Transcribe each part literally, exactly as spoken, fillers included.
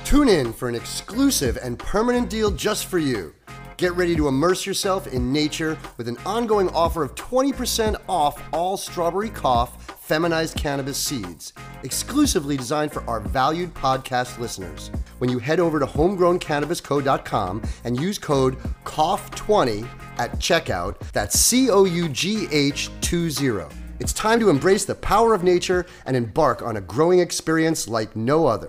Tune in for an exclusive and permanent deal just for you. Get ready to immerse yourself in nature with an ongoing offer of twenty percent off all Strawberry Cough feminized cannabis seeds, exclusively designed for our valued podcast listeners. When you head over to homegrown cannabis co dot com and use code cough twenty at checkout, that's C O U G H twenty. It's time to embrace the power of nature and embark on a growing experience like no other.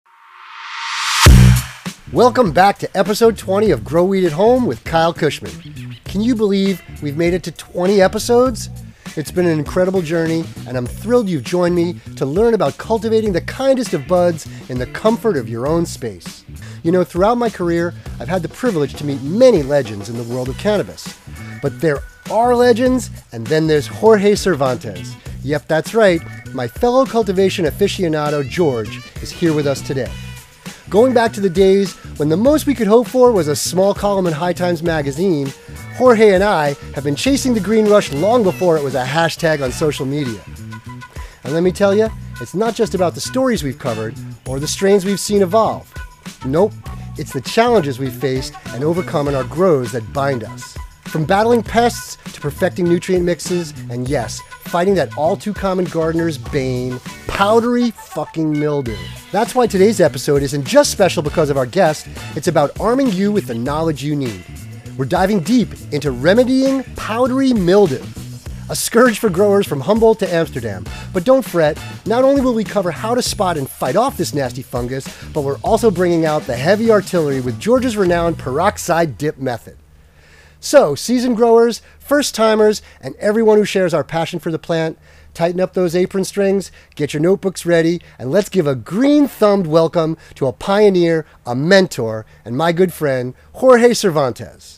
Welcome back to episode twenty of Grow Weed at Home with Kyle Kushman. Can you believe we've made it to twenty episodes? It's been an incredible journey, and I'm thrilled you've joined me to learn about cultivating the kindest of buds in the comfort of your own space. You know, throughout my career, I've had the privilege to meet many legends in the world of cannabis. But there are legends, and then there's Jorge Cervantes. Yep, that's right. My fellow cultivation aficionado, George, is here with us today. Going back to the days when the most we could hope for was a small column in High Times magazine, Jorge and I have been chasing the green rush long before it was a hashtag on social media. And let me tell you, it's not just about the stories we've covered or the strains we've seen evolve. Nope, it's the challenges we've faced and overcome in our grows that bind us. From battling pests to perfecting nutrient mixes, and yes, fighting that all too common gardener's bane, powdery fucking mildew. That's why today's episode isn't just special because of our guest, it's about arming you with the knowledge you need. We're diving deep into remedying powdery mildew, a scourge for growers from Humboldt to Amsterdam. But don't fret, not only will we cover how to spot and fight off this nasty fungus, but we're also bringing out the heavy artillery with George's renowned peroxide dip method. So, seasoned growers, first-timers, and everyone who shares our passion for the plant, tighten up those apron strings, get your notebooks ready, and let's give a green-thumbed welcome to a pioneer, a mentor, and my good friend, Jorge Cervantes.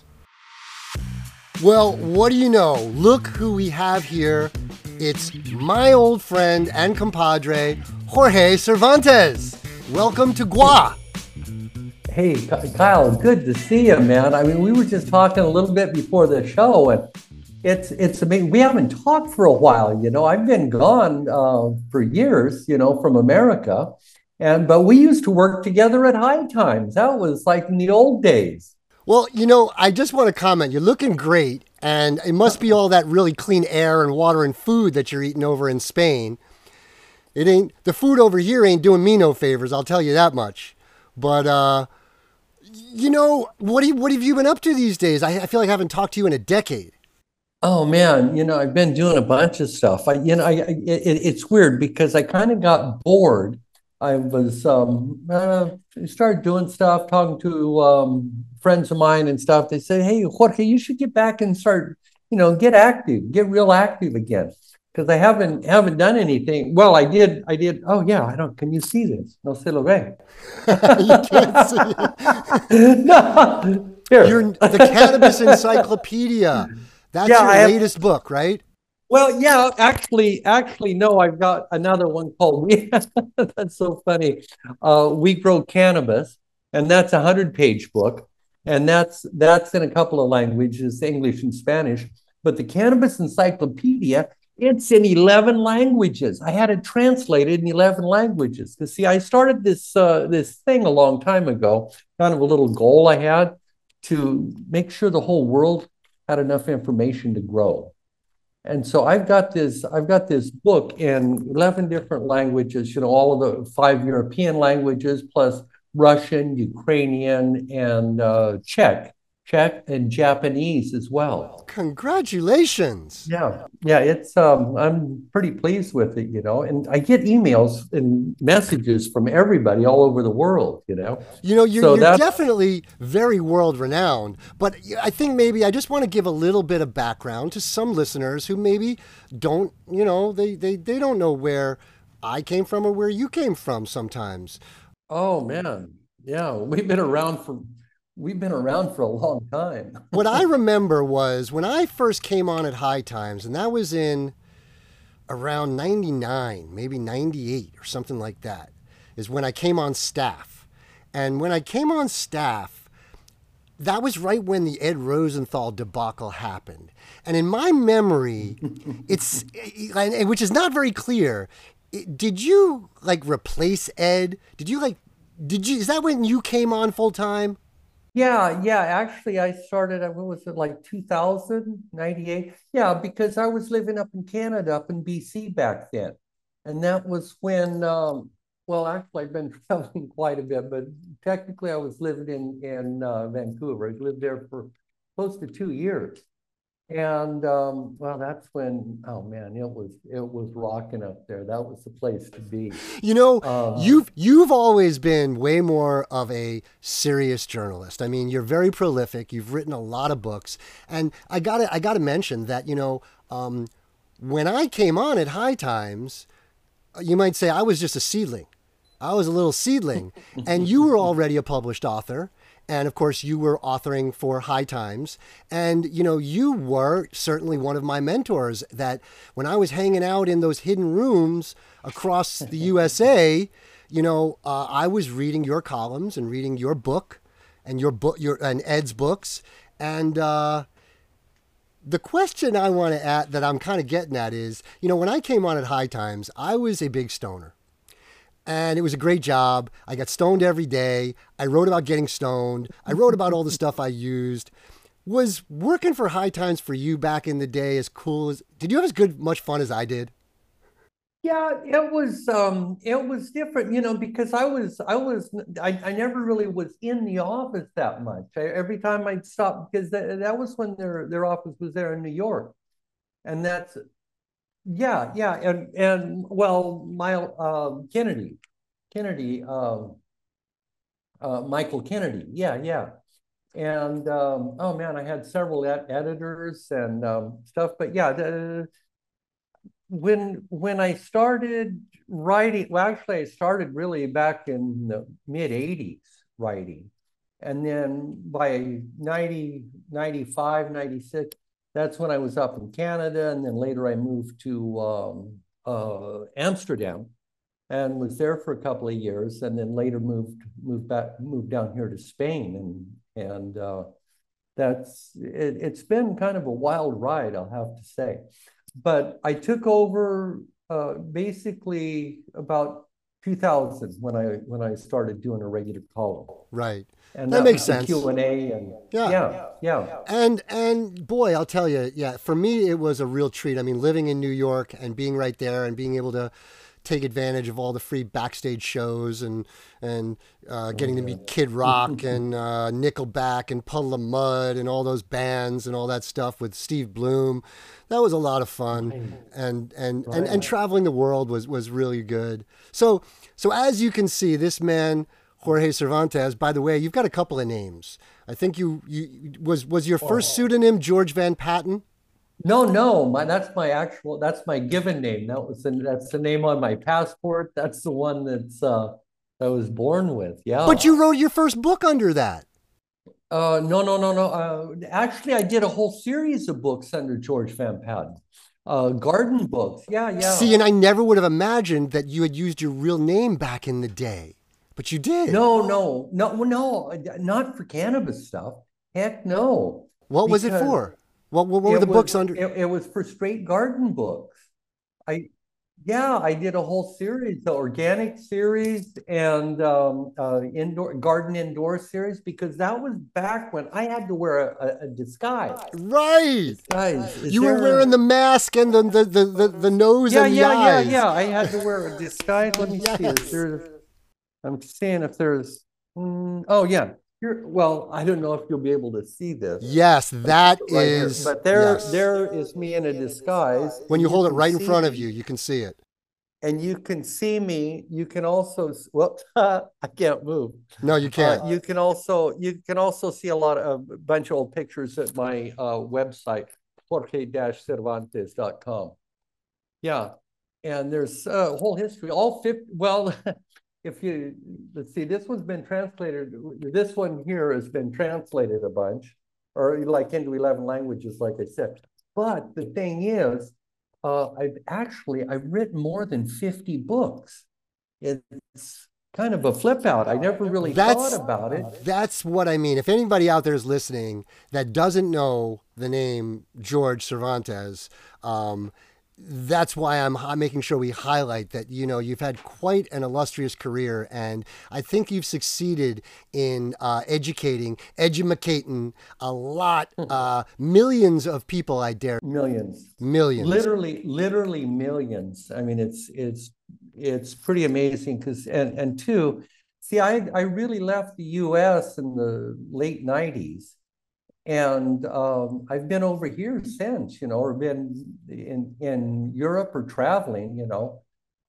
Well, what do you know? Look who we have here. It's my old friend and compadre, Jorge Cervantes. Welcome to Gua. Hey, Kyle, good to see you, man. I mean, we were just talking a little bit before the show, and it's it's amazing. We haven't talked for a while, you know. I've been gone uh, for years, you know, from America, and but we used to work together at High Times. That was like in the old days. Well, you know, I just want to comment. You're looking great, and it must be all that really clean air and water and food that you're eating over in Spain. It ain't the food over here ain't doing me no favors. I'll tell you that much. But uh, you know, what do you, what have you been up to these days? I, I feel like I haven't talked to you in a decade. Oh man, you know, I've been doing a bunch of stuff. I, you know, I, I it, it's weird because I kind of got bored. I was um, uh, started doing stuff, talking to um, friends of mine and stuff. They said, "Hey, Jorge, you should get back and start, you know, get active, get real active again." Because I haven't haven't done anything. Well, I did. I did. Oh yeah, I don't. Can you see this? No se lo ve. You can't see it. No. Here. You're the Cannabis Encyclopedia. That's Yeah, your I have- latest book, right? Well, yeah, actually, actually, no, I've got another one called We. That's so funny. Uh, We Grow Cannabis, and that's a hundred-page book, and that's that's in a couple of languages, English and Spanish. But the Cannabis Encyclopedia, it's in eleven languages. I had it translated in eleven languages. Because see, I started this uh, this thing a long time ago, kind of a little goal I had to make sure the whole world had enough information to grow. And so I've got this, I've got this book in eleven different languages, you know, all of the five European languages, plus Russian, Ukrainian, and uh, Czech, Czech and Japanese as well. Congratulations. Yeah, yeah, it's, um, I'm pretty pleased with it, you know, and I get emails and messages from everybody all over the world, you know. You know, you're, So you're that's- definitely very world renowned, but I think maybe I just want to give a little bit of background to some listeners who maybe don't, you know, they, they, they don't know where I came from or where you came from sometimes. Oh man, yeah, we've been around for we've been around for a long time. What I remember was when I first came on at High Times, and that was in around ninety-nine, maybe ninety-eight or something like that, is when I came on staff. And when I came on staff, that was right when the Ed Rosenthal debacle happened. And in my memory, it's, which is not very clear, did you like replace Ed? Did you like Did you? Is that when you came on full time? Yeah, yeah. Actually, I started, uh, what was it, like two thousand ninety-eight? Yeah, because I was living up in Canada, up in B C back then. And that was when, um, well, actually, I've been traveling quite a bit, but technically, I was living in, in uh, Vancouver. I lived there for close to two years. And um, well, that's when, oh man, it was it was rocking up there. That was the place to be. You know, Um, you've you've always been way more of a serious journalist. I mean, you're very prolific. You've written a lot of books, and I gotta I gotta mention that you know um, when I came on at High Times, you might say I was just a seedling. I was a little seedling, and you were already a published author. And of course, you were authoring for High Times. And, you know, you were certainly one of my mentors that when I was hanging out in those hidden rooms across the U S A, you know, uh, I was reading your columns and reading your book and your book, your and Ed's books. And uh, the question I want to add that I'm kind of getting at is, you know, when I came on at High Times, I was a big stoner. And it was a great job. I got stoned every day. I wrote about getting stoned. I wrote about all the stuff I used. Was working for High Times for you back in the day as cool as, did you have as good, much fun as I did? yeah, it was um, it was different, you know, because I was I was I, I never really was in the office that much. I, every time I'd stop, because that, that was when their their office was there in New York, and that's yeah, yeah, and and well, my um, Kennedy, Kennedy, um, uh, Michael Kennedy, yeah, yeah. And um, oh man, I had several ed editors and um, stuff. But yeah, the, when when I started writing, well, actually, I started really back in the mid eighties writing. And then by ninety, ninety-five, ninety-six, that's when I was up in Canada. And then later I moved to um, uh, Amsterdam and was there for a couple of years, and then later moved moved back moved down here to Spain, and and uh, that's it, it's been kind of a wild ride, I'll have to say. But I took over uh, basically about two thousand when I when I started doing a regular column, Right. and That that makes was the sense. Q and A, and Yeah. yeah, yeah. And and boy, I'll tell you, yeah, for me it was a real treat. I mean, living in New York and being right there and being able to take advantage of all the free backstage shows and and uh, getting to meet Kid Rock and uh, Nickelback and Puddle of Mud and all those bands and all that stuff with Steve Bloom. That was a lot of fun, and and and, and traveling the world was was really good. So so as you can see, this man Jorge Cervantes. By the way, you've got a couple of names. I think you you was was your first pseudonym George Van Patten. No, no, my that's my actual that's my given name. That was the that's the name on my passport. That's the one that's uh I was born with. Yeah. But you wrote your first book under that. Uh no, no, no, no. Uh actually I did a whole series of books under George Van Patten. Uh garden books. Yeah, yeah. See, and I never would have imagined that you had used your real name back in the day, but you did. No, no, no, no, not for cannabis stuff. Heck no. What was it Because for? What, what, what were it the was books under? it, it was for straight garden books. I Yeah, I did a whole series, the organic series and um, uh, indoor garden indoor series, because that was back when I had to wear a, a disguise. Right. Disguise. Is You were there? wearing the mask and the the the, the, the nose Yeah, and the yeah, yeah, eyes. yeah. I had to wear a disguise. Let me see. Yes. Is there? I'm seeing if there's. mm, oh yeah. Here. Well, I don't know if you'll be able to see this Yes, that right here, is. but there, yes. there is me in a disguise. When and you hold it can right in see front of me. you, you can see it. And you can see me. You can also, well, I can't move. No, you can't. Uh, you can also you can also see a lot of a bunch of old pictures at my uh, website, jorge cervantes dot com. Yeah, and there's a whole history. All fifty. Well, if you let's see, this one's been translated. This one here has been translated a bunch, or like into eleven languages, like I said. But the thing is, uh, I've actually I've written more than fifty books. It's kind of a flip out. I never really That's thought about it. that's what I mean. If anybody out there is listening that doesn't know the name George Cervantes, um, that's why I'm, I'm making sure we highlight that, you know, you've had quite an illustrious career, and I think you've succeeded in uh, educating, edumacating a lot, uh, millions of people, I dare. Millions. Millions. Literally, literally millions. I mean, it's it's it's pretty amazing because and and two, see, I I really left the U S in the late nineties. And um, I've been over here since, you know, or been in in Europe or traveling, you know.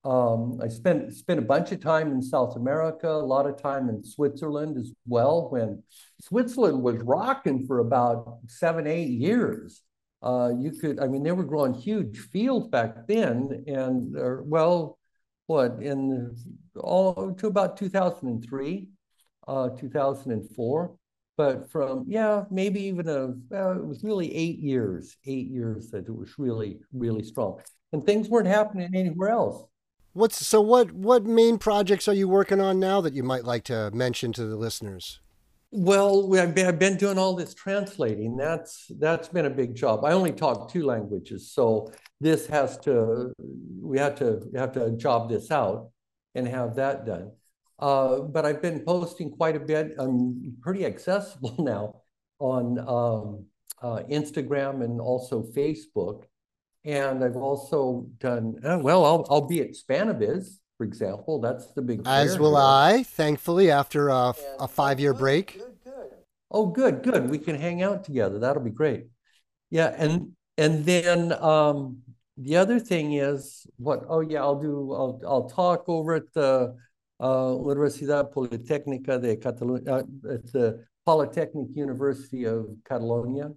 Um, I spent spent a bunch of time in South America, a lot of time in Switzerland as well, when Switzerland was rocking for about seven, eight years. Uh, you could, I mean, they were growing huge fields back then, and uh, well, what in all to about two thousand three, uh, two thousand four. But from, yeah, maybe even a, uh, it was really eight years, eight years that it was really, really strong. And things weren't happening anywhere else. What's so what what main projects are you working on now that you might like to mention to the listeners? Well, we, I've been, I've been doing all this translating. That's that's been a big job. I only talk two languages, so this has to we have to we have to job this out and have that done. Uh, but I've been posting quite a bit. I'm pretty accessible now on um, uh, Instagram and also Facebook. And I've also done, uh, well, I'll, I'll be at Spanabiz, for example. That's the big As fair will here. I, thankfully, after a, And, a five year oh, good, break. good, good. Oh, good, good. We can hang out together. That'll be great. Yeah, and and then um, the other thing is what? Oh yeah, I'll do. I'll I'll talk over at the uh, Universidad Politécnica de Catalunya, uh, at the Polytechnic University of Catalonia.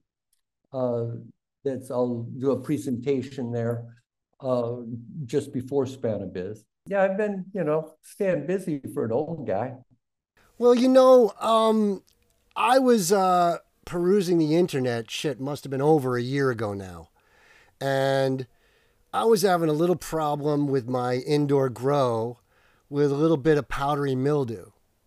Uh, that's I'll do a presentation there uh, just before Spanabiz. Yeah, I've been you know staying busy for an old guy. Well, you know, um, I was uh, perusing the internet. Shit, must have been over a year ago now, and I was having a little problem with my indoor grow with a little bit of powdery mildew.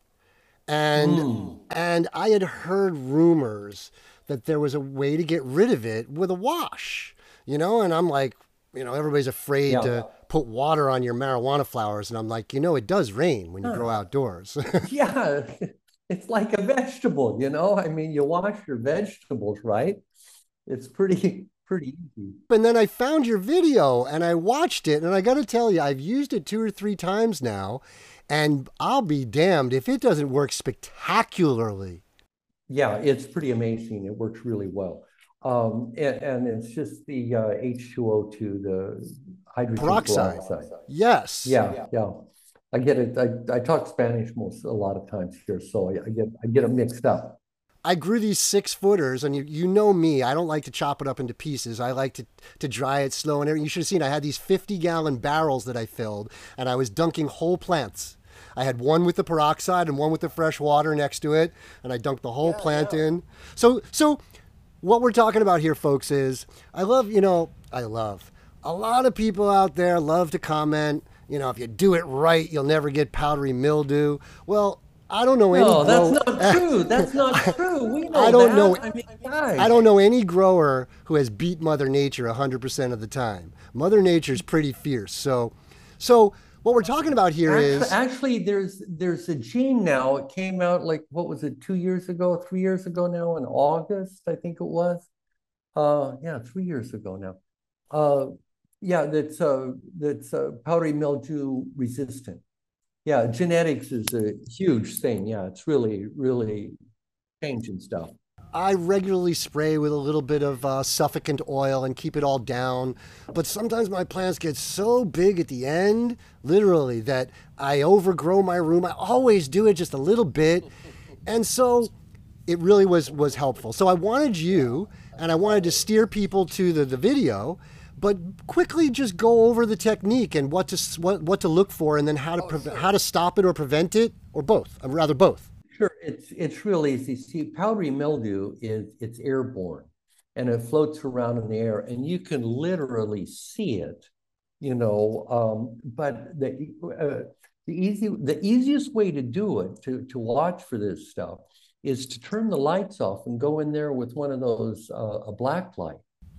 And Mm. and I had heard rumors that there was a way to get rid of it with a wash, you know, and I'm like, you know, everybody's afraid Yeah. to put water on your marijuana flowers, and I'm like, you know, it does rain when you Huh. grow outdoors. Yeah, it's like a vegetable, you know. I mean, you wash your vegetables, right? It's pretty pretty easy. And then I found your video and I watched it, and I got to tell you, I've used it two or three times now, and I'll be damned if it doesn't work spectacularly. Yeah, it's pretty amazing. It works really well. Um, and, and it's just the uh, H two O two, the hydrogen Peroxide. peroxide. Yes. Yeah, yeah. I get it. I, I talk Spanish most a lot of times here, so I, I get I get them mixed up. I grew these six footers, and you, you know me, I don't like to chop it up into pieces. I like to, to dry it slow and everything. You should have seen I had these fifty gallon barrels that I filled, and I was dunking whole plants. I had one with the peroxide and one with the fresh water next to it, and I dunked the whole Yeah, plant yeah. in. So, so what we're talking about here, folks, is I love, you know, I love. A lot of people out there love to comment, you know, if you do it right, you'll never get powdery mildew. Well, I don't know any No, that's grow- not true. That's not true. We know I don't that. know- I mean, guys. I don't know any grower who has beat Mother Nature one hundred percent of the time. Mother Nature's pretty fierce. So, so what we're talking about here Actually, is actually, there's there's a gene now. It came out like what was it, two years ago, three years ago now in August, I think it was. Uh, yeah, three years ago now. Uh, yeah, that's uh that's uh, powdery mildew resistant. Yeah, genetics is a huge thing. Yeah, it's really, really changing stuff. I regularly spray with a little bit of uh, suffocant oil and keep it all down. But sometimes my plants get so big at the end, literally, that I overgrow my room. I always do it just a little bit. And so it really was, was helpful. So I wanted you, and I wanted to steer people to the, the video, but quickly just go over the technique and what to what, what to look for, and then how to pre- how to stop it or prevent it, or both. I'd rather both. Sure, it's it's real easy. See, powdery mildew is it's airborne, and it floats around in the air, and you can literally see it, you know. Um, but the uh, the easy the easiest way to do it to to watch for this stuff is to turn the lights off and go in there with one of those uh, a black light.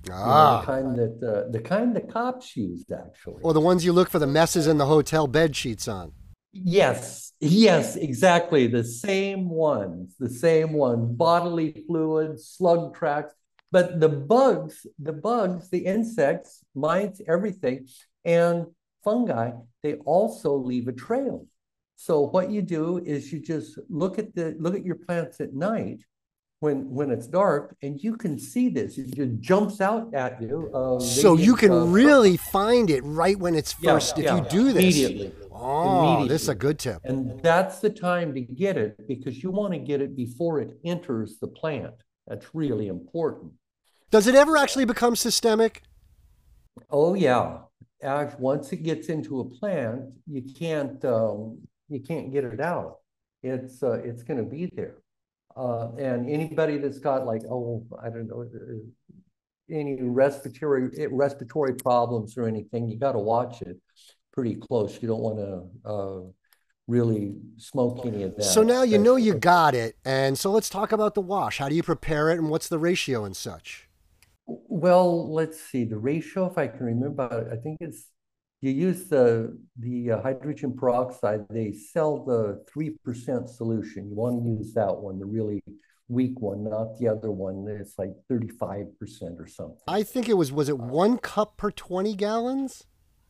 You know, the Ah, kind that uh, the kind the cops used actually. or the ones you look for the messes in the hotel bed sheets on. Yes, yes, exactly. The same ones, the same one, bodily fluids, slug tracks. But the bugs, the bugs, the insects, mites, everything, and fungi, they also leave a trail. So what you do is you just look at the look at your plants at night when when it's dark, and you can see this. It just jumps out at you. Uh, So you radiant, uh, can really find it right when it's yeah, first, if you yeah, do this. immediately, Oh, this is a immediately. good tip. And that's the time to get it because you want to get it before it enters the plant. That's really important. Does it ever actually become systemic? Oh yeah. Act- Once it gets into a plant, you can't um, you can't get it out. It's uh, it's going to be there. Uh, and anybody that's got like, oh, I don't know, uh, any respiratory respiratory problems or anything, you got to watch it pretty close. You don't want to uh, really smoke any of So that, now you know you especially. got it. And so let's talk about the wash. How do you prepare it and what's the ratio and such? Well, let's see, the ratio, if I can remember, I think it's you use the the uh, hydrogen peroxide. They sell the three percent solution. You want to use that one, the really weak one, not the other one. It's like thirty-five percent or something. I think it was, was it one cup per twenty gallons?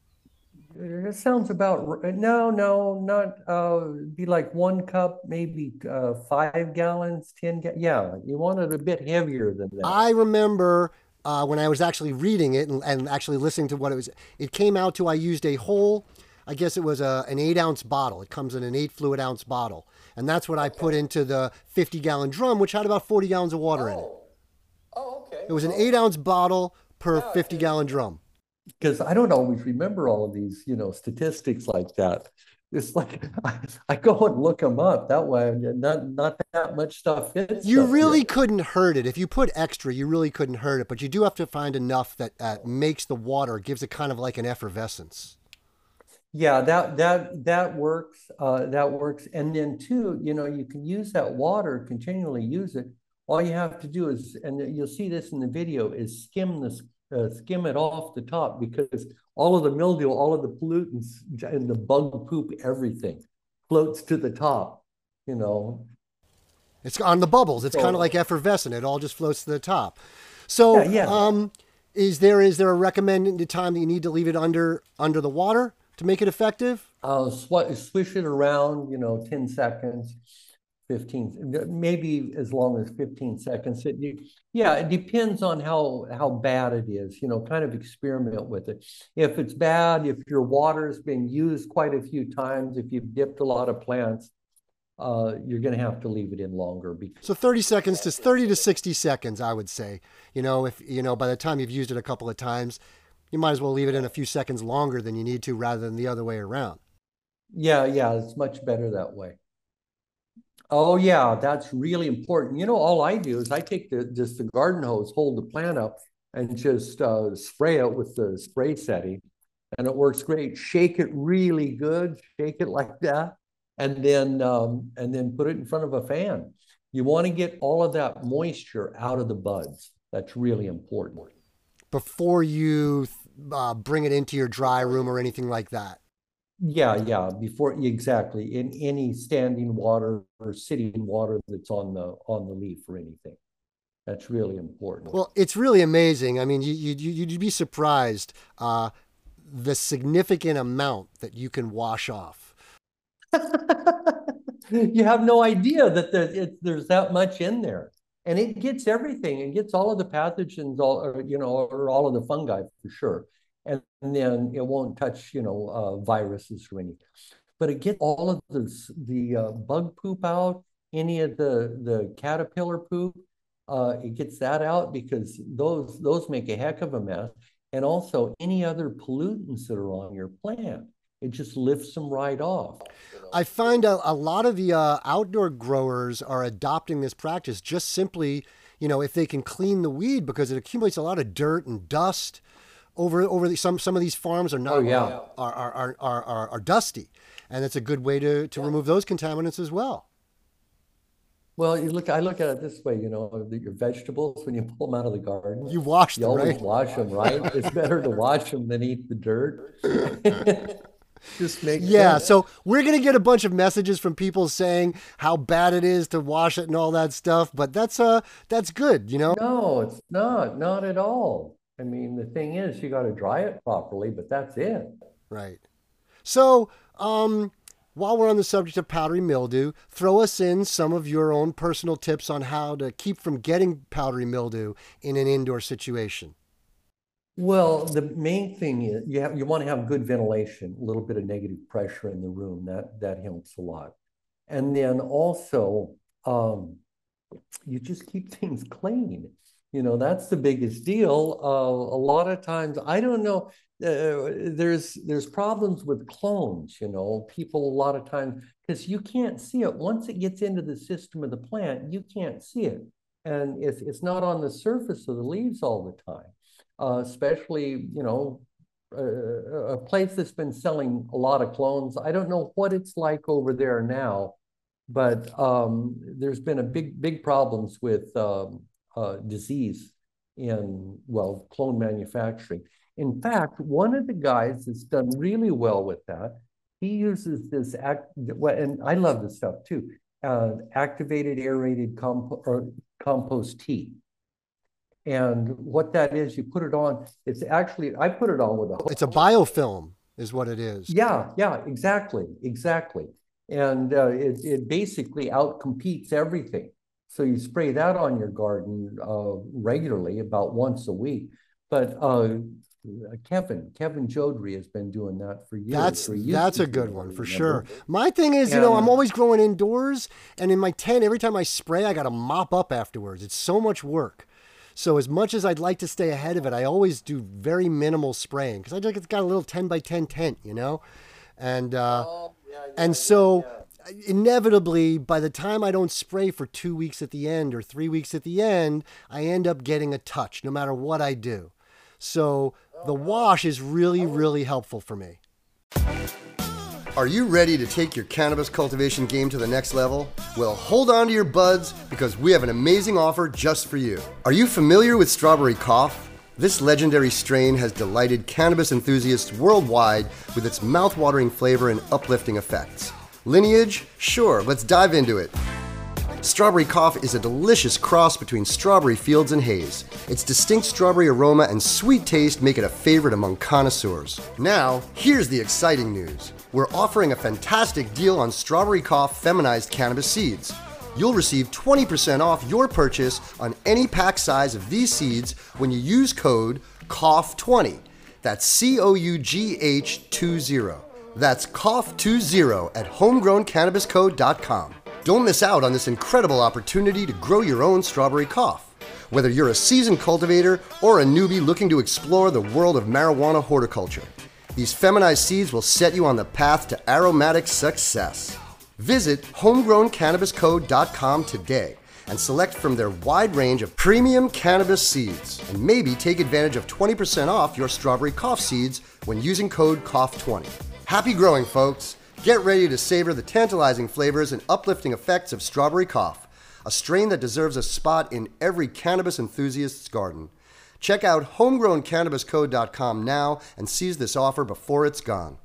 It sounds about no, no, not uh be like one cup, maybe uh five gallons, ten ga yeah, you want it a bit heavier than that. I remember uh, when I was actually reading it and, and actually listening to what it was, it came out to I used a whole, I guess it was a, an eight ounce bottle. It comes in an eight fluid ounce bottle. And that's what I put into the fifty gallon drum, which had about forty gallons of water in it. Oh, oh, okay. It was an Well, eight ounce bottle per yeah, fifty gallon drum. because I don't always remember all of these, you know, statistics like that. It's like I, I go and look them up. That way, not not that much stuff fits You up here. really couldn't hurt it. If you put extra, you really couldn't hurt it, but you do have to find enough that uh, makes the water, gives it kind of like an effervescence. Yeah, that that that works. Uh, that works. And then too, you know, you can use that water, continually use it. All you have to do is, and you'll see this in the video, is skim this, uh, skim it off the top because all of the mildew, all of the pollutants, and the bug poop, everything floats to the top. You know. It's on the bubbles. It's kind of like So effervescent. It all just floats to the top. yeah, So, yeah. um, is there is there a recommended time that you need to leave it under under the water to make it effective? Uh, sw swish it around, you know, ten seconds, fifteen, maybe as long as fifteen seconds. It, you, yeah, it depends on how how bad it is, you know, kind of experiment with it. If it's bad, if your water's been used quite a few times, if you've dipped a lot of plants, uh, you're going to have to leave it in longer because, So thirty seconds to thirty to sixty seconds, I would say. You know, if you know by the time you've used it a couple of times, you might as well leave it in a few seconds longer than you need to rather than the other way around. yeah, yeah, it's much better that way. Oh yeah, that's really important. You know, all I do is I take the just the garden hose, hold the plant up, and just uh, spray it with the spray setting, and it works great. Shake it really good, shake it like that, and then um, and then put it in front of a fan. You want to get all of that moisture out of the buds. That's really important. Before you uh, bring it into your dry room or anything like that. Yeah, yeah, before exactly in any standing water or sitting water that's on the on the leaf or anything. That's really important. Well, it's really amazing. I mean, you, you, you'd be surprised uh, the significant amount that you can wash off. You have no idea that there, it, there's that much in there. And it gets everything. It gets all of the pathogens, all or, you know, or all of the fungi for sure. And, and then it won't touch, you know, uh, viruses or anything. But it gets all of the the uh, bug poop out, any of the the caterpillar poop. Uh, it gets that out because those those make a heck of a mess. And also any other pollutants that are on your plant. It just lifts them right off. I find a, a lot of the uh, outdoor growers are adopting this practice just simply, you know, if they can clean the weed because it accumulates a lot of dirt and dust over over the, some some of these farms are Oh not yeah. uh, are, are, are, are, are dusty, and it's a good way to, to remove those contaminants as well. Well, you look, I look at it this way, you know, that your vegetables, when you pull them out of the garden, You washed you them, always right? wash them, right? It's better to wash them than eat the dirt. Just makes Yeah, sense. so we're going to get a bunch of messages from people saying how bad it is to wash it and all that stuff, but that's uh that's good, you know? No, it's not, not at all. I mean, the thing is, you got to dry it properly, but that's it. Right. So, um while we're on the subject of powdery mildew, throw us in some of your own personal tips on how to keep from getting powdery mildew in an indoor situation. Well, the main thing is you have you want to have good ventilation, a little bit of negative pressure in the room. That that helps a lot. And then also, um, you just keep things clean. You know, that's the biggest deal. Uh, a lot of times, I don't know. Uh, there's there's problems with clones. You know, people a lot of times because you can't see it once it gets into the system of the plant, you can't see it, and it's it's not on the surface of the leaves all the time. Uh, especially, you know, uh, a place that's been selling a lot of clones. I don't know what it's like over there now, but um, there's been a big, big problems with um, uh, disease in, well, clone manufacturing. In fact, one of the guys that's done really well with that, he uses this act, well, and I love this stuff too, uh, activated aerated comp or compost tea. And what that is, you put it on, it's actually, I put it on with a, It's a biofilm is what it is. yeah, yeah, exactly, exactly. And uh, it, it basically outcompetes everything. So you spray that on your garden uh, regularly, about once a week. But uh, Kevin, Kevin Jodrey has been doing that for years. That's or used that's to a do good it, I one for remember. sure. My thing is, you know, I'm And always growing indoors, and in my tent, every time I spray, I got to mop up afterwards. It's so much work. So as much as I'd like to stay ahead of it, I always do very minimal spraying because I think it's got a little ten by ten tent, you know, and uh, oh, yeah, yeah, and yeah, so yeah. inevitably, by the time I don't spray for two weeks at the end or three weeks at the end, I end up getting a touch no matter what I do. So the wash is really, really helpful for me. Are you ready to take your cannabis cultivation game to the next level? Well, hold on to your buds because we have an amazing offer just for you. Are you familiar with Strawberry Cough? This legendary strain has delighted cannabis enthusiasts worldwide with its mouth-watering flavor and uplifting effects. Lineage? Sure, let's dive into it. Strawberry Cough is a delicious cross between strawberry fields and haze. Its distinct strawberry aroma and sweet taste make it a favorite among connoisseurs. Now, here's the exciting news. We're offering a fantastic deal on Strawberry Cough feminized cannabis seeds. You'll receive twenty percent off your purchase on any pack size of these seeds when you use code C O U G H twenty. That's C O U G H twenty. That's C O U G H twenty at homegrown cannabis co dot com. Don't miss out on this incredible opportunity to grow your own Strawberry Cough. Whether you're a seasoned cultivator or a newbie looking to explore the world of marijuana horticulture, these feminized seeds will set you on the path to aromatic success. Visit homegrown cannabis co dot com today and select from their wide range of premium cannabis seeds, and maybe take advantage of twenty percent off your Strawberry Cough seeds when using code C O U G H twenty. Happy growing, folks! Get ready to savor the tantalizing flavors and uplifting effects of Strawberry Cough, a strain that deserves a spot in every cannabis enthusiast's garden. Check out homegrown cannabis co dot com now and seize this offer before it's gone.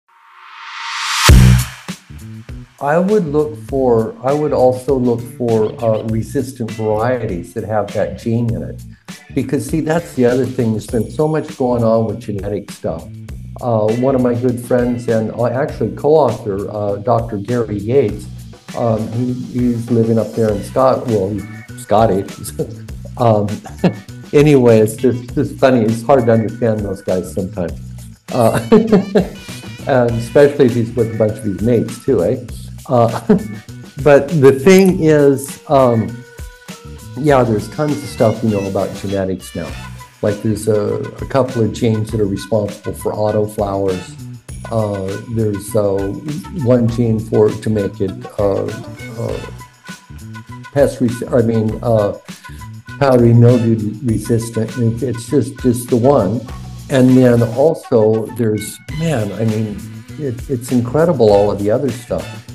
I would look for, I would also look for uh, resistant varieties that have that gene in it. Because see, that's the other thing. There's been so much going on with genetic stuff. Uh, one of my good friends and uh, actually co-author, uh, Doctor Gary Yates, um, he, he's living up there in Scott, well, he's Scottish. um, anyway, it's just, just funny. It's hard to understand those guys sometimes. Uh, and especially if he's with a bunch of his mates too, eh? Uh, but the thing is, um, yeah, there's tons of stuff we know about genetics now. Like there's a, a couple of genes that are responsible for autoflowers. Uh, there's uh, one gene for to make it uh, uh, pest resistant. I mean, uh, powdery mildew resistant. It's just just the one. And then also there's man. I mean, it, it's incredible all of the other stuff.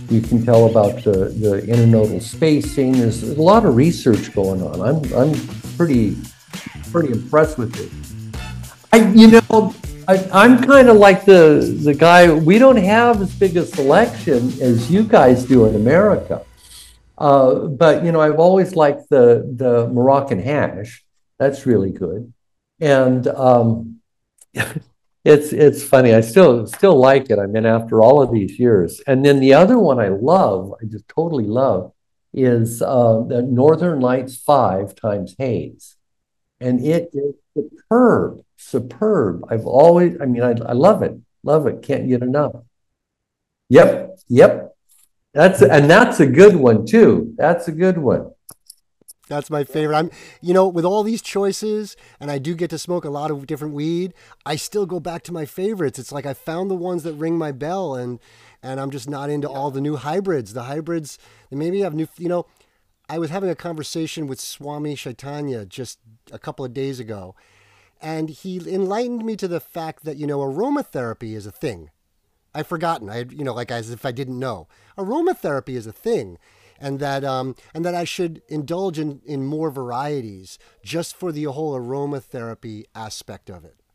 You can tell about the, the internodal spacing. There's a lot of research going on. I'm I'm pretty pretty impressed with it. I you know I, I'm kind of like the the guy. We don't have as big a selection as you guys do in America, uh, but you know I've always liked the the Moroccan hash. That's really good, and um, it's it's funny. I still still like it. I mean, after all of these years. And then the other one I love, I just totally love, is uh, the Northern Lights Five times Haze, and it is superb, superb. I've always, I mean, I, I love it, love it. Can't get enough. Yep, yep. That's and that's a good one too. That's a good one. That's my favorite. I'm, you know, with all these choices, and I do get to smoke a lot of different weed, I still go back to my favorites. It's like I found the ones that ring my bell, and and I'm just not into all the new hybrids. The hybrids, they maybe have new, you know, I was having a conversation with Swami Chaitanya just a couple of days ago, and he enlightened me to the fact that, you know, aromatherapy is a thing. I've forgotten. I, you know, like as if I didn't know. Aromatherapy is a thing. And that um, and that I should indulge in, in more varieties just for the whole aromatherapy aspect of it.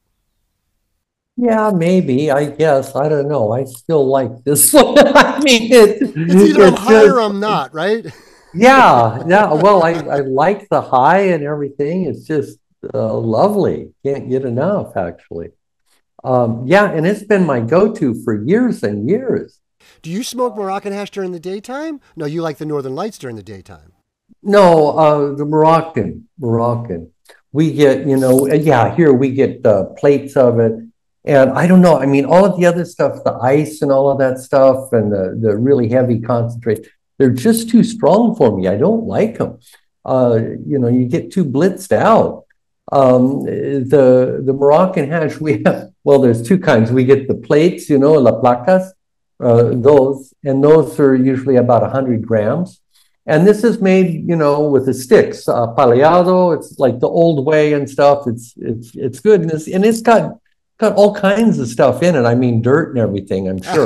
Yeah, maybe. I guess. I don't know. I still like this one. I mean, it, it's either I'm it's high just, or I'm not, right? Yeah, yeah. Well, I, I like the high and everything. It's just uh, lovely. Can't get enough, actually. Um, yeah, and it's been my go-to for years and years. Do you smoke Moroccan hash during the daytime? No, you like the Northern Lights during the daytime. No, uh, the Moroccan, Moroccan. We get, you know, yeah, here we get uh, plates of it. And I don't know, I mean, all of the other stuff, the ice and all of that stuff, and the, the really heavy concentrate, they're just too strong for me. I don't like them. Uh, you know, you get too blitzed out. Um, the, the Moroccan hash, we have, well, there's two kinds. We get the plates, you know, la placas. Uh, those, and those are usually about one hundred grams. And this is made, you know, with the sticks, uh, paleado. It's like the old way and stuff. It's it's it's good, and it's, and it's got got all kinds of stuff in it. I mean, dirt and everything, I'm sure.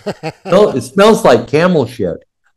It smells like camel shit.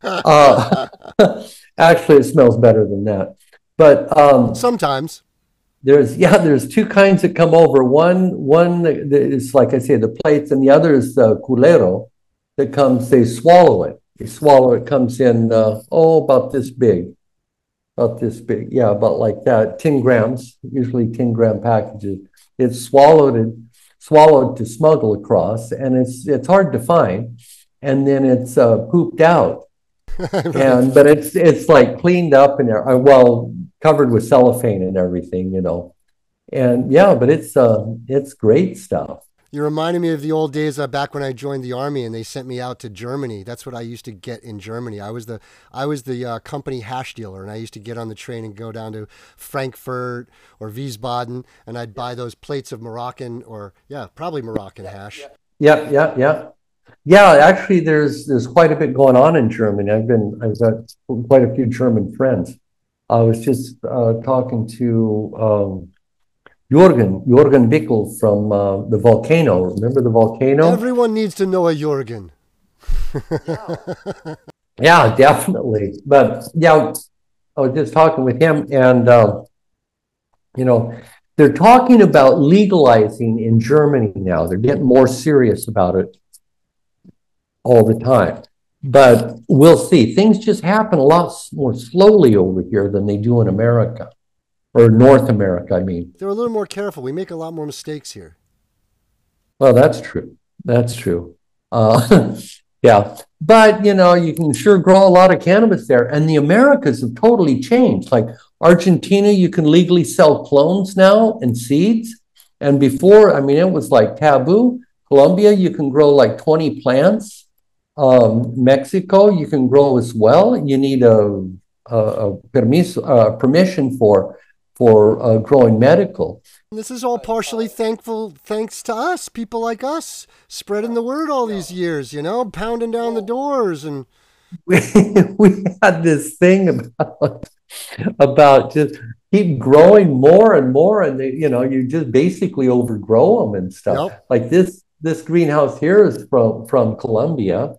Uh, actually, it smells better than that. But um, sometimes. There's, yeah, there's two kinds that come over. One, one is, like I say, the plates, and the other is the culero. That comes, they swallow it. They swallow it, comes in, uh, oh, about this big. About this big. Yeah, about like that. ten grams, usually ten gram packages. It's swallowed and swallowed to smuggle across, and it's it's hard to find. And then it's uh, pooped out. Right. And but it's it's like cleaned up and uh, well covered with cellophane and everything, you know. And yeah, but it's uh it's great stuff. You're reminding me of the old days uh, back when I joined the army and they sent me out to Germany. That's what I used to get in Germany. I was the I was the uh, company hash dealer, and I used to get on the train and go down to Frankfurt or Wiesbaden, and I'd buy those plates of Moroccan or yeah, probably Moroccan hash. Yeah, yeah, yeah, yeah. Actually, there's there's quite a bit going on in Germany. I've been I've got quite a few German friends. I was just uh, talking to. Um, Jorgen, Jorgen Bickel from uh, the Volcano. Remember the Volcano? Everyone needs to know a Jorgen. Yeah, definitely. But yeah, I was just talking with him, and uh, you know, they're talking about legalizing in Germany now. They're getting more serious about it all the time. But we'll see. Things just happen a lot more slowly over here than they do in America. Or North America, I mean. They're a little more careful. We make a lot more mistakes here. Well, that's true. That's true. Uh, yeah. But, you know, you can sure grow a lot of cannabis there. And the Americas have totally changed. Like Argentina, you can legally sell clones now and seeds. And before, I mean, it was like taboo. Colombia, you can grow like twenty plants. Um, Mexico, you can grow as well. You need a, a, a permis, uh, permission for for uh, growing medical. This is all partially thankful thanks to us, people like us, spreading the word all these years, you know, pounding down the doors. And we, we had this thing about, about just keep growing more and more, and they, you know, you just basically overgrow them and stuff. Yep. Like this this greenhouse here is from, from Colombia,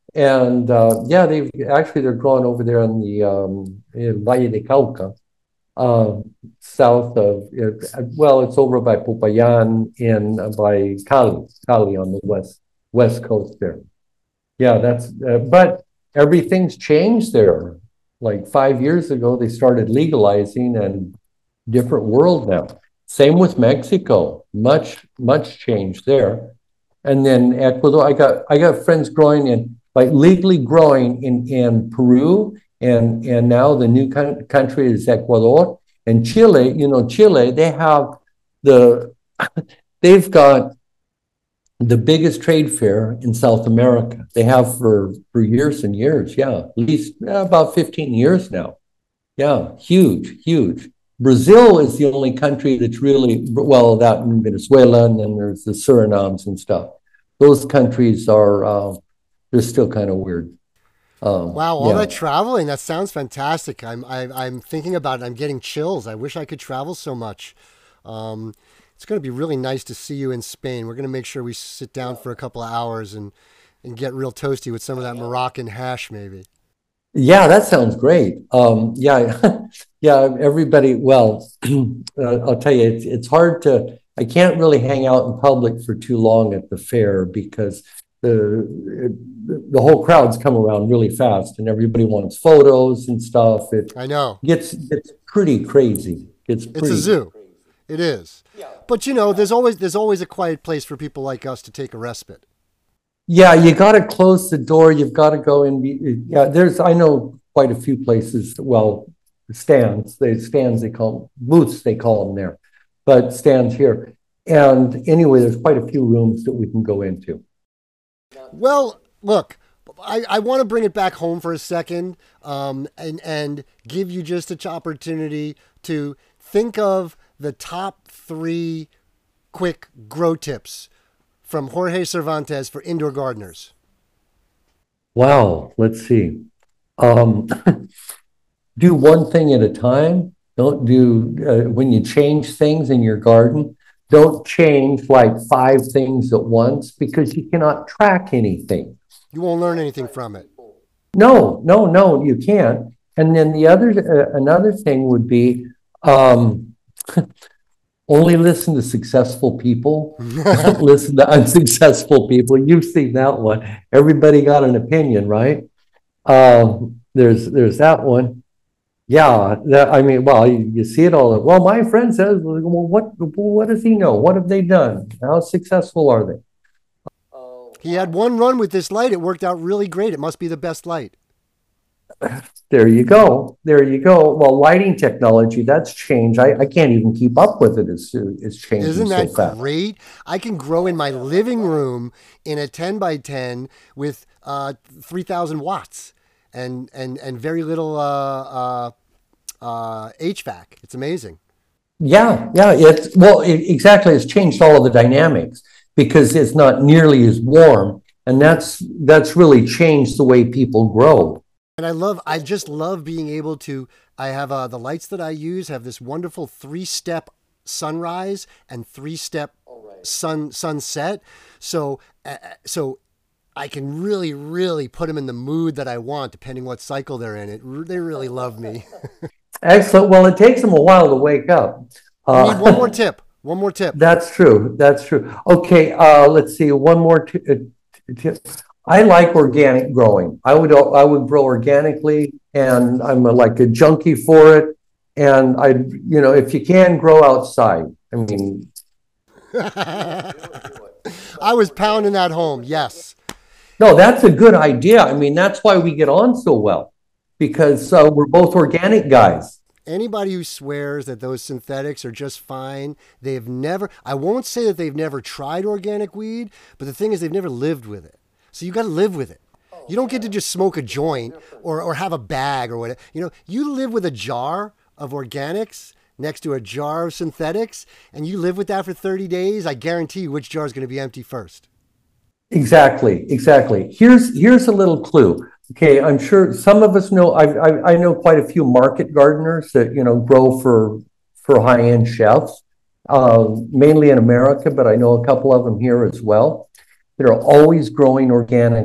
And uh, yeah, they actually they're growing over there in the um, in Valle de Cauca, uh, south of uh, well, it's over by Popayan in uh, by Cali, Cali on the west west coast there. Yeah, that's uh, but everything's changed there. Like five years ago, they started legalizing and different world now. Same with Mexico, much much change there. And then Ecuador, I got I got friends growing in like legally growing in in Peru, and and now the new country is Ecuador and Chile. You know, Chile, they have the they've got the biggest trade fair in South America. They have for for years and years. Yeah, at least uh, about fifteen years now. Yeah, huge, huge. Brazil is the only country that's really, well, that in Venezuela, and then there's the Surinams and stuff. Those countries are, uh, they're still kind of weird. Um, wow, all yeah. that traveling, that sounds fantastic. I'm, I, I'm thinking about it. I'm getting chills. I wish I could travel so much. Um, it's going to be really nice to see you in Spain. We're going to make sure we sit down for a couple of hours and, and get real toasty with some of that Moroccan hash, maybe. Yeah, that sounds great. Um, yeah, yeah, everybody, well, uh, I'll tell you, it's, it's hard to, I can't really hang out in public for too long at the fair because the the whole crowds come around really fast and everybody wants photos and stuff. It I know. Gets, it's pretty crazy. It's, pretty it's a zoo. Crazy. It is. Yeah. But, you know, there's always there's always a quiet place for people like us to take a respite. Yeah, you got to close the door. You've got to go in. Yeah, there's, I know quite a few places, well, stands, they stands, they call them, booths, they call them there, but stands here. And anyway, there's quite a few rooms that we can go into. Well, look, I, I want to bring it back home for a second um, and, and give you just an opportunity to think of the top three quick grow tips from Jorge Cervantes for indoor gardeners. Wow, let's see. Um, do one thing at a time. Don't do, uh, when you change things in your garden, don't change like five things at once because you cannot track anything. You won't learn anything from it. No, no, no, you can't. And then the other, uh, another thing would be, um, only listen to successful people. Don't listen to unsuccessful people. You've seen that one. Everybody got an opinion, right? Um, there's there's that one. Yeah, that, I mean, well, you, you see it all. Well, my friend says, well, what what does he know? What have they done? How successful are they? He had one run with this light. It worked out really great. It must be the best light. There you go. There you go. Well, lighting technology, that's changed. I, I can't even keep up with it. It's, it's changing Isn't that so fast. Great? I can grow in my living room in a ten by ten with uh, three thousand watts and, and, and very little uh, uh, uh, H V A C. It's amazing. Yeah, yeah. It's, well, it, exactly. It's changed all of the dynamics because it's not nearly as warm. And that's that's really changed the way people grow. And I love, I just love being able to, I have uh, the lights that I use have this wonderful three-step sunrise and three-step right. sun sunset. So, uh, so I can really, really put them in the mood that I want, depending what cycle they're in. It, they really love me. Excellent. Well, it takes them a while to wake up. Uh, I need one more tip. One more tip. That's true. That's true. Okay. Uh, let's see. One more t- uh, tip. I like organic growing. I would I would grow organically, and I'm a, like a junkie for it. And I, you know, if you can grow outside, I mean, I was pounding that home. Yes. No, that's a good idea. I mean, that's why we get on so well, because uh, we're both organic guys. Anybody who swears that those synthetics are just fine, they've never. I won't say that they've never tried organic weed, but the thing is, they've never lived with it. So you got to live with it. You don't get to just smoke a joint or, or have a bag or whatever. You know, you live with a jar of organics next to a jar of synthetics, and you live with that for thirty days. I guarantee you which jar is going to be empty first. Exactly, exactly. Here's here's a little clue. Okay, I'm sure some of us know. I I, I know quite a few market gardeners that you know grow for for high-end chefs, uh, mainly in America, but I know a couple of them here as well. That are always growing organically.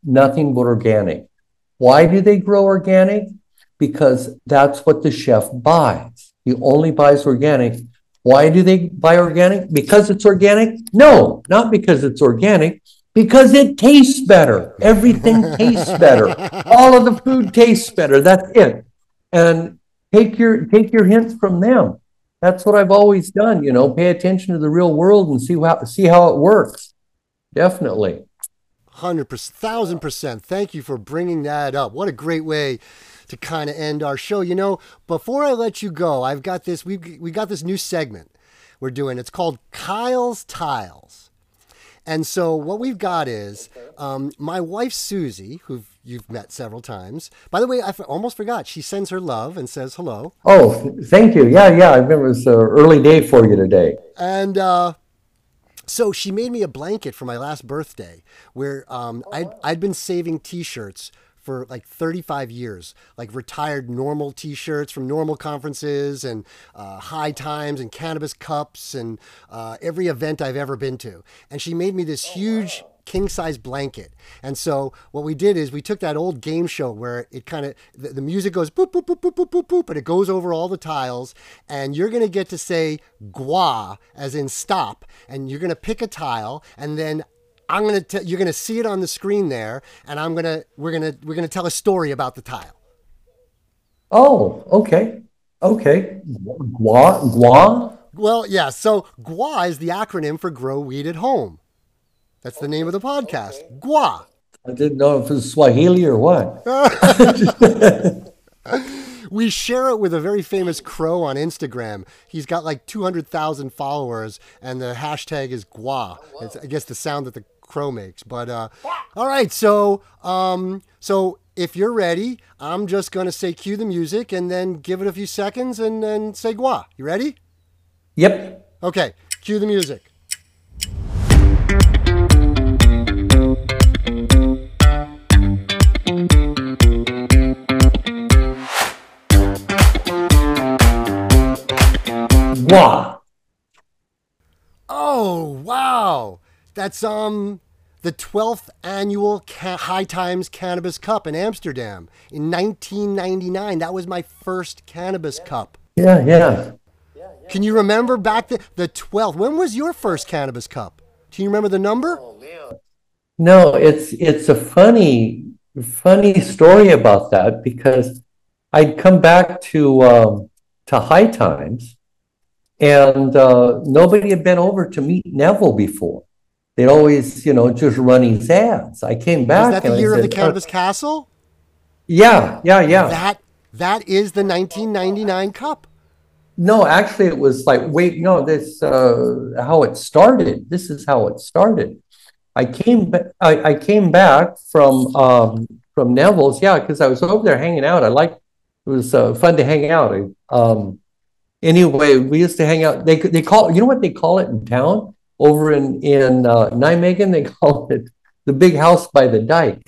nothing but organic. Why do they grow organic? Because that's what the chef buys. He only buys organic. Why do they buy organic? Because it's organic? No, not because it's organic. Because it tastes better. Everything tastes better. All of the food tastes better. That's it. And take your take your hints from them. That's what I've always done. You know, pay attention to the real world and see how see how it works. Definitely. Hundred percent, thousand percent. Thank you for bringing that up. What a great way to kind of end our show. You know, before I let you go, I've got this. We we got this new segment we're doing. It's called Kyle's Tiles. And so what we've got is um, my wife, Susie, who you've met several times. By the way, I f- almost forgot. She sends her love and says hello. Oh, thank you. Yeah, yeah. I remember it was an early day for you today. And uh, so she made me a blanket for my last birthday where um, I'd, I'd been saving T-shirts for like thirty-five years, like retired normal T-shirts from normal conferences and uh, High Times and Cannabis Cups and uh, every event I've ever been to. And she made me this huge king-size blanket. And so what we did is we took that old game show where it kind of, the, the music goes boop, boop, boop, boop, boop, boop, boop, and it goes over all the tiles. And you're going to get to say gua, as in stop. And you're going to pick a tile, and then I'm gonna t- you're gonna see it on the screen there, and I'm gonna we're gonna we're gonna tell a story about the tile. Oh, okay, okay. Gua, gua. Well, yeah. So GWA is the acronym for Grow Weed at Home. That's the name of the podcast. Okay. GWA. I didn't know if it was Swahili or what. We share it with a very famous crow on Instagram. He's got like two hundred thousand followers, and the hashtag is GWA. It's, I guess, the sound that the crow makes. But uh, all right, so um, so if you're ready, I'm just going to say cue the music and then give it a few seconds and then say GWA. You ready? Yep. Okay, cue the music. Wow. Oh, wow. That's um the twelfth annual Ca- High Times Cannabis Cup in Amsterdam in nineteen ninety-nine. That was my first Cannabis Cup. Yeah, yeah. Can you remember back the, the twelfth? When was your first Cannabis Cup? Do you remember the number? Oh, man. No, it's it's a funny funny story about that because I'd come back to um, to High Times. And uh, nobody had been over to meet Neville before. They'd always, you know, just run his ads. I came back. Was that the year of the Cannabis Castle? Yeah, yeah, yeah. That that is the nineteen ninety-nine Cup. No, actually, it was like, wait, no, this uh, how it started. This is how it started. I came, ba- I, I came back from um, from Neville's, yeah, because I was over there hanging out. I liked it was uh, fun to hang out. I, um, Anyway, we used to hang out. They they call you know what they call it in town over in in uh, Nijmegen. They call it the big house by the dike.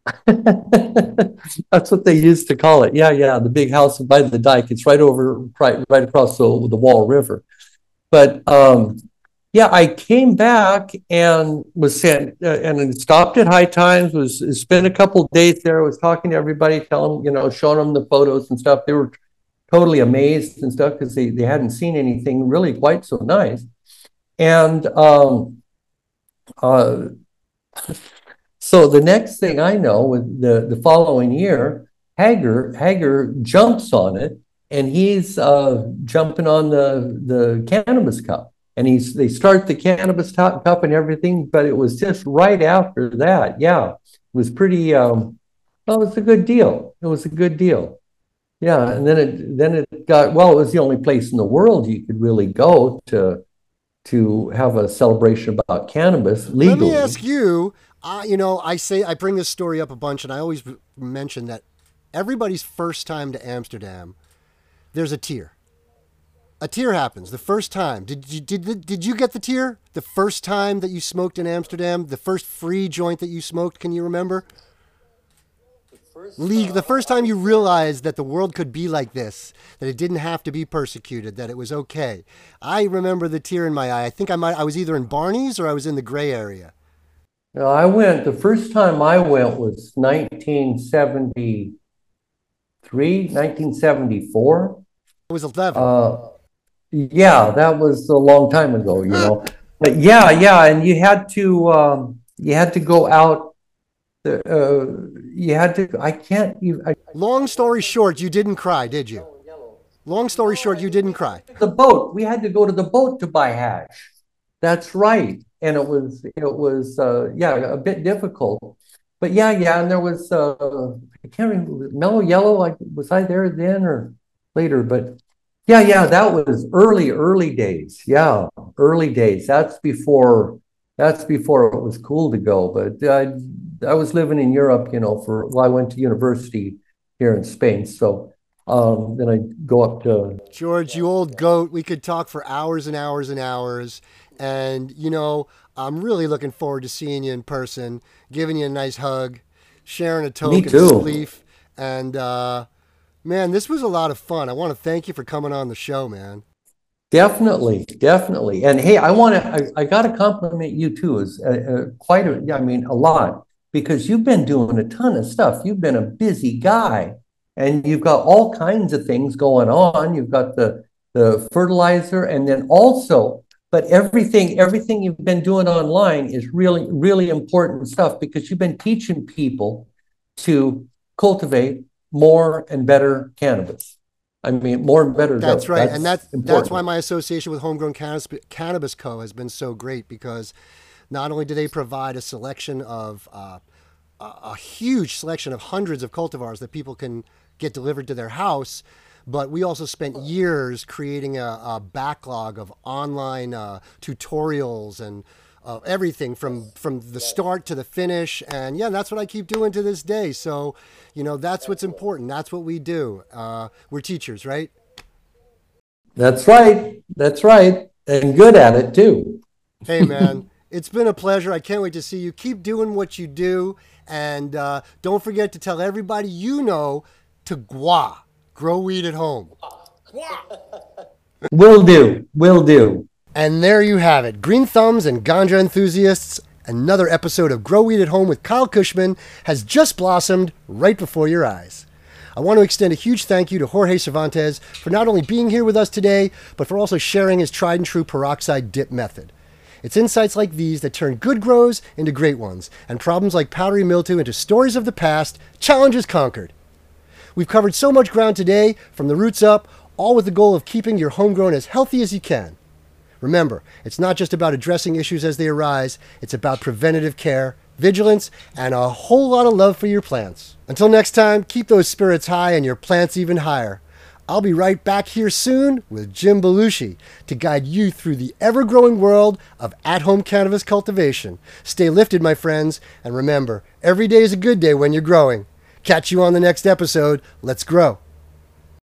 That's what they used to call it. Yeah, yeah, the big house by the dike. It's right over right right across the the Wall River. But um, yeah, I came back and was sent uh, and stopped at High Times. Was spent a couple of days there. Was talking to everybody, telling them, you know, showing them the photos and stuff. They were totally amazed and stuff because they, they hadn't seen anything really quite so nice. And um, uh, so the next thing I know, with the, the following year, Hager Hager jumps on it, and he's uh, jumping on the, the Cannabis Cup. And he's they start the Cannabis Cup and everything, but it was just right after that. Yeah, it was pretty, um, well, it was a good deal. It was a good deal. Yeah, and then it then it got well. It was the only place in the world you could really go to to have a celebration about cannabis legally. Let me ask you. Uh, you know, I say I bring this story up a bunch, and I always mention that everybody's first time to Amsterdam, there's a tear. A tear happens the first time. Did you did did you get the tear the first time that you smoked in Amsterdam? The first free joint that you smoked? Can you remember? League, the first time you realized that the world could be like this, that it didn't have to be persecuted, that it was okay. I remember the tear in my eye. I think I might, I was either in Barney's or I was in the gray area. You know, I went, the first time I went was nineteen seventy-three, nineteen seventy-four. I was eleven. Uh, yeah, that was a long time ago, you know. But yeah, yeah, and you had to um, you had to go out. Uh, you had to. I can't even. I, Long story short, you didn't cry, did you? Long story short, you didn't cry. the boat. We had to go to the boat to buy hash. That's right, and it was it was uh, yeah, a bit difficult. But yeah, yeah, and there was uh, I can't remember, Mellow Yellow. Like, was I there then or later? But yeah, yeah, that was early, early days. Yeah, early days. That's before that's before it was cool to go. But I I was living in Europe, you know, for well, I went to university here in Spain. So um, then I go up to George, you old goat, we could talk for hours and hours and hours. And, you know, I'm really looking forward to seeing you in person, giving you a nice hug, sharing a toke Me and a too. spleef. And, uh, man, this was a lot of fun. I want to thank you for coming on the show, man. Definitely, definitely. And hey, I want to, I, I got to compliment you too, is uh, uh, quite a, I mean, a lot, because you've been doing a ton of stuff. You've been a busy guy and you've got all kinds of things going on. You've got the, the fertilizer and then also, but everything, everything you've been doing online is really, really important stuff because you've been teaching people to cultivate more and better cannabis. I mean, more and better. That's though. right. And that's, important. that's why my association with Homegrown Cannabis, Cannabis Co. has been so great, because not only do they provide a selection of, uh, a, a huge selection of hundreds of cultivars that people can get delivered to their house, but we also spent years creating a, a backlog of online uh, tutorials and uh, everything from from the start to the finish. And yeah, that's what I keep doing to this day. So, you know, that's what's important. That's what we do. Uh, we're teachers, right? That's right. That's right. And good at it too. Hey, man, it's been a pleasure. I can't wait to see you. Keep doing what you do. And uh, don't forget to tell everybody you know to gua, grow weed at home. Will do. Will do. And there you have it. Green thumbs and ganja enthusiasts, another episode of Grow Weed at Home with Kyle Kushman has just blossomed right before your eyes. I want to extend a huge thank you to Jorge Cervantes for not only being here with us today, but for also sharing his tried and true peroxide dip method. It's insights like these that turn good grows into great ones, and problems like powdery mildew into stories of the past, challenges conquered. We've covered so much ground today, from the roots up, all with the goal of keeping your homegrown as healthy as you can. Remember, it's not just about addressing issues as they arise, it's about preventative care, vigilance, and a whole lot of love for your plants. Until next time, keep those spirits high and your plants even higher. I'll be right back here soon with Jim Belushi to guide you through the ever-growing world of at-home cannabis cultivation. Stay lifted, my friends, and remember, every day is a good day when you're growing. Catch you on the next episode. Let's grow.